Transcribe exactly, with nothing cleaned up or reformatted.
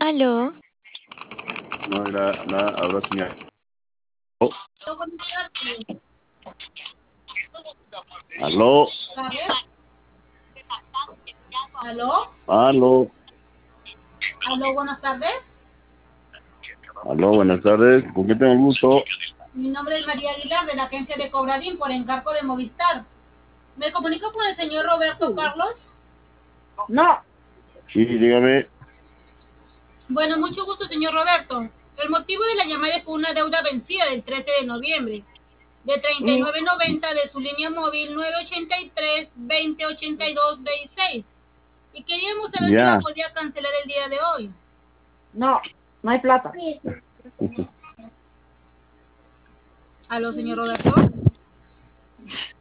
Aló. No era nada, ahora señal. Oh, aló, ¿Aló? aló, ¿Aló? Buenas tardes. aló, buenas tardes. ¿Con qué tengo el gusto? Mi nombre es María Aguilar de la agencia de Cobradín por encargo de Movistar. ¿Me comunico con el señor Roberto Carlos? No, Sí, dígame. Bueno, mucho gusto, señor Roberto. El motivo de la llamada es por una deuda vencida del trece de noviembre de treinta y nueve noventa de su línea móvil nueve ochenta y tres veinte ochenta y dos veintiséis. Y queríamos saber si la Ya. podía cancelar el día de hoy. no, no hay plata. ¿Aló, señor Roberto?